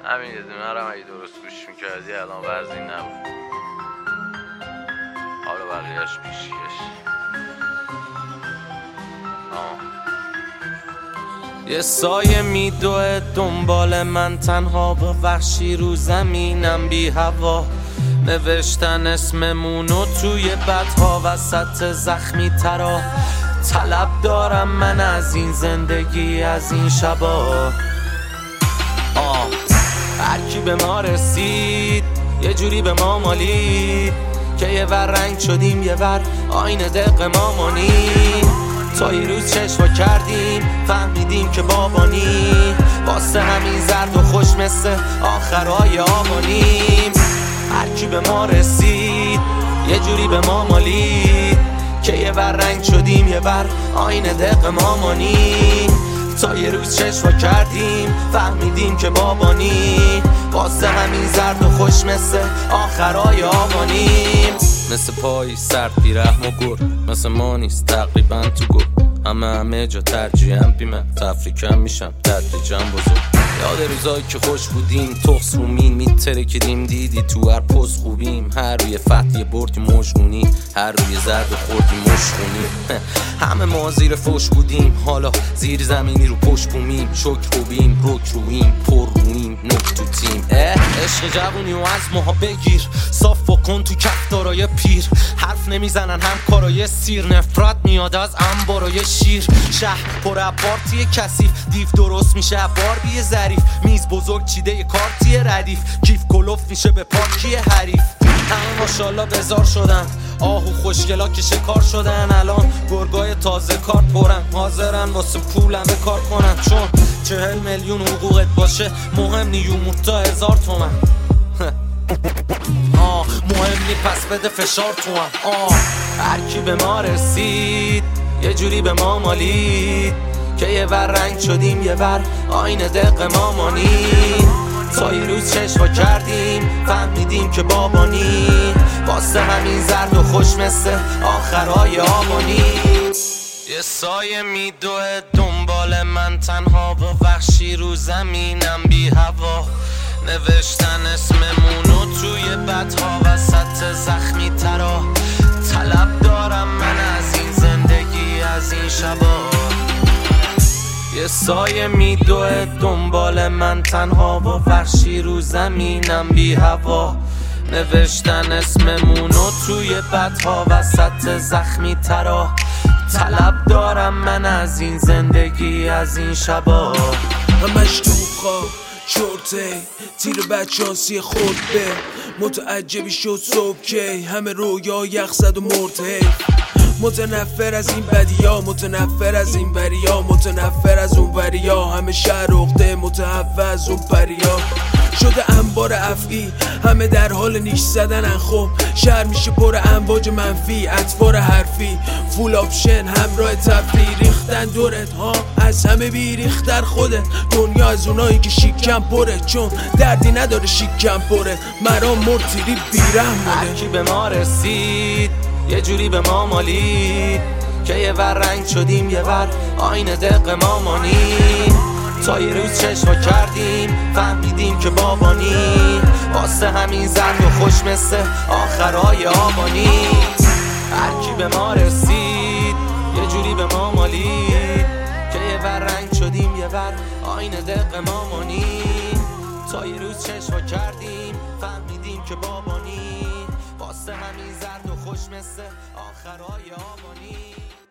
همین یه دونه رو اگه درست گوش میکردی الان وضعی نبود. حالا بقیهش پیشیش. یه سایه میدوه دنبال من تنها با وحشی رو زمینم بی هوا. نوشتن اسممونو توی بدها وسط زخمی ترا. طلب دارم من از این زندگی از این شبا. هر کی به ما رسید یه جوری به ما مالید که یه ور رنگ شدیم یه ور آینه دق ما مانیم. تا یه روز چشوا کردیم فهمیدیم که بابانی واسه همین زرد و خوش مثل آخرای آبانیم. هر کی به ما رسید یه جوری به ما مالید که یه ور رنگ شدیم یه ور آینه دق ما مانیم. تا یه روز چشوا کردیم فهمیدیم که بابانی واسه همین زرد و خوش مثل آخرای آبانیم. مثل پای سرد بی رحم و گر مثل ما نیست تقریبا تو گر. همه جا ترجیحم بیمه تفریکم میشم تدریجم بزرگ. یاد روزایی که خوش بودیم تخص رومین میترکیدیم دیدی تو هر پست خوبیم. هر روی فتح یه بردی مجمونی هر روی زرد و خوردی مشخونی. همه ما زیر فوش بودیم حالا زیر زمینی رو پشت بومیم. شکر خوبیم رک رویم پر رویم نک تو تیم. عشق جوونی و از ماها بگیر صاف و کن تو کفتارای پیر. حرف نمیزنن هم کارای سیر نفرت میاد از انبارای شیر. شهر پر پارتی کثیف دیو درست میشه باربی ظریف. میز بزرگ چیده یه کارتی ردیف کیف کلوف میشه به پارکی حریف. همه ماشالله بزار شدن آهو خوشگلا که شکار شدن. الان گرگای تازه کار پرن حاضرن واسه پولم به کار کنن. چون 40 میلیون حقوقت باشه مهم نی یومون تا 1000 تومن. مهم نی پس بده فشار تو هم. هر کی به ما رسید یه جوری به ما مالید که یه ور رنگ شدیم یه ور آینه دق ما مانیم. تا یه روز چشوا کردیم فهمیدیم که بابانی واسه همین زرد و خوش مثل آخرای آبانیم. یه سایه میدوه دنبال من تنها با وحشی رو زمینم بی هوا. نوشتن اسممونو توی بدها وسط زخمی ترا. طلب دارم من از این زندگی از این شبا. یه سایه میدوه دنبال من تنها با وحشی رو زمینم بی هوا. نوشتن اسممونو توی بدها وسط زخمی ترا. طلب دارم من از این زندگی از این شبا. همش تو خواب چرته تیر بدشانسی خود به متعجبی شد صبح کی همه رویا یخ زد و مرده. متنفر از این بدیا متنفر از این بریا متنفر از اون بریا. همه شهر عقده متحوز اون پریا شده انبار افعی. همه در حال نیش زدن خب شهر میشه پر امواج منفی اطوار حرفی. فول آپشن همراه تفریح ریختن دورت ها از همه بیریختر خودت. دنیا از اونایی که شیکم پره چون دردی نداره شیکم پره. مرام مرتیری بیرم بوده. هر کی به ما رسید یه جوری به ما مالید که یه ور رنگ شدیم یه ور آینه دق ما مانیم. تا یه روز چشوا کردیم فهمیدیم که بابانی واسه همین زرد و خوش مثل آخرای آبانی. هر کی به ما رسید یه جوری به ما مالید که یه ور رنگ شدیم یه ور آینه دق ما مانیم. تا یه روز چشوا کردیم فهمیدیم که بابانی واسه همین زرد و خوش مثل آخرای آبانی.